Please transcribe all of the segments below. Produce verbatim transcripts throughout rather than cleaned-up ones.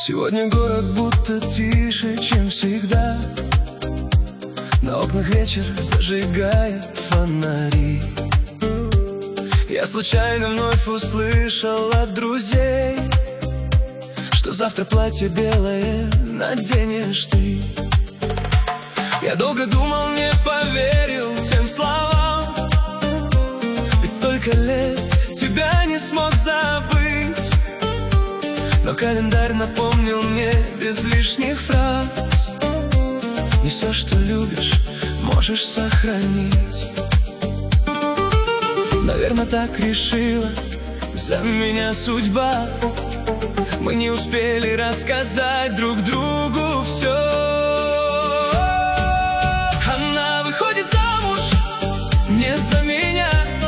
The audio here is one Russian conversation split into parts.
Сегодня город будто тише, чем всегда. На окнах вечер зажигает фонари. Я случайно вновь услышал от друзей, что завтра платье белое наденешь ты. Я долго думал, не поверил тем словам, ведь столько лет тебя не смог забыть. Но календарь напомнил мне без лишних фраз: не все, что любишь, можешь сохранить. Наверное, так решила за меня судьба. Мы не успели рассказать друг другу все. Она выходит замуж не за меня,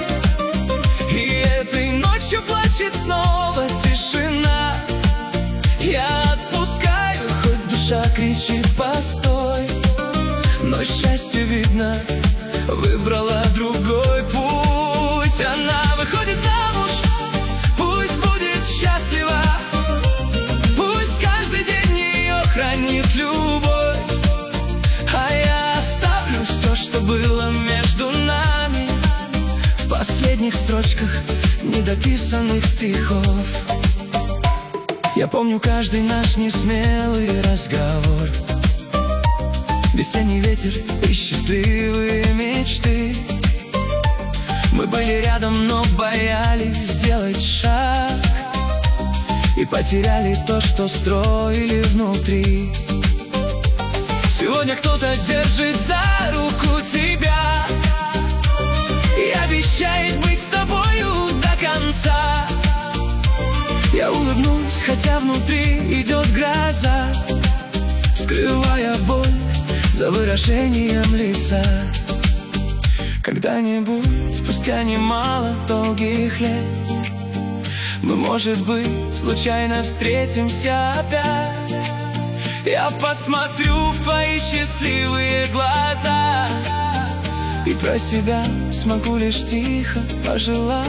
и этой ночью плачет снова тишина. Я отпускаю, хоть душа кричит постой, но счастье, видно, выбрала другой путь. Она выходит замуж, пусть будет счастлива, пусть каждый день ее хранит любовь. А я оставлю все, что было между нами, в последних строчках недописанных стихов. Я помню каждый наш несмелый разговор, весенний ветер и счастливые мечты. Мы были рядом, но боялись сделать шаг, и потеряли то, что строили внутри. Сегодня кто-то держит за руку тебя и обещает быть с тобою до конца. Я улыбнусь, хотя внутри идет гроза, скрывая боль за выражением лица. Когда-нибудь, спустя немало долгих лет, мы, может быть, случайно встретимся опять. Я посмотрю в твои счастливые глаза и про себя смогу лишь тихо пожелать.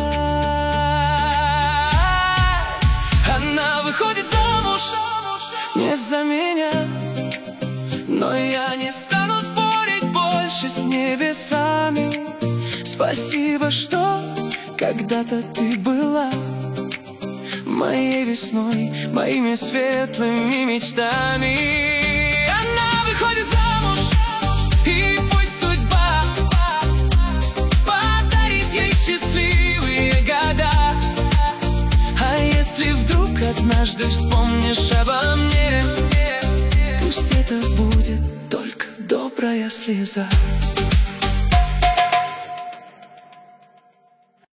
Она выходит замуж не за меня, но я не стану спорить больше с небесами. Спасибо, что когда-то ты была моей весной, моими светлыми мечтами. Она выходит замуж, и пусть судьба подарит ей счастливые года. А если вдруг однажды вспомнишь обо мне, пусть это будет только добрая слеза.